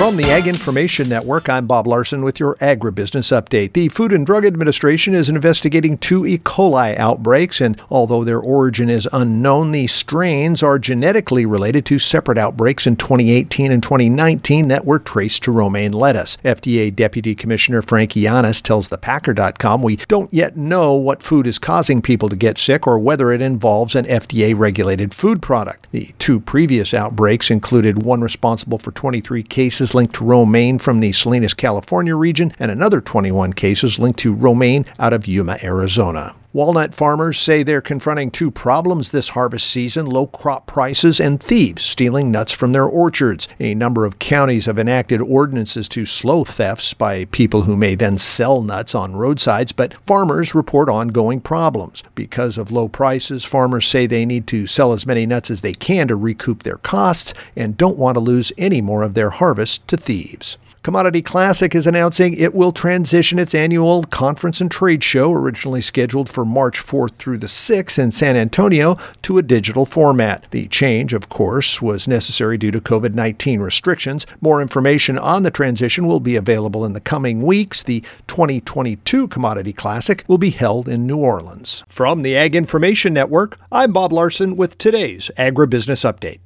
From the Ag Information Network, I'm Bob Larson with your Agribusiness Update. The Food and Drug Administration is investigating 2 E. coli outbreaks, and although their origin is unknown, the strains are genetically related to separate outbreaks in 2018 and 2019 that were traced to romaine lettuce. FDA Deputy Commissioner Frank Yiannas tells thepacker.com, "We don't yet know what food is causing people to get sick or whether it involves an FDA-regulated food product." The 2 previous outbreaks included one responsible for 23 cases linked to romaine from the Salinas, California region, and another 21 cases linked to romaine out of Yuma, Arizona. Walnut farmers say they're confronting 2 problems this harvest season: low crop prices and thieves stealing nuts from their orchards. A number of counties have enacted ordinances to slow thefts by people who may then sell nuts on roadsides, but farmers report ongoing problems. Because of low prices, farmers say they need to sell as many nuts as they can to recoup their costs and don't want to lose any more of their harvest to thieves. Commodity Classic is announcing it will transition its annual conference and trade show, originally scheduled for March 4th through the 6th in San Antonio, to a digital format. The change, of course, was necessary due to COVID-19 restrictions. More information on the transition will be available in the coming weeks. The 2022 Commodity Classic will be held in New Orleans. From the Ag Information Network, I'm Bob Larson with today's Agribusiness Update.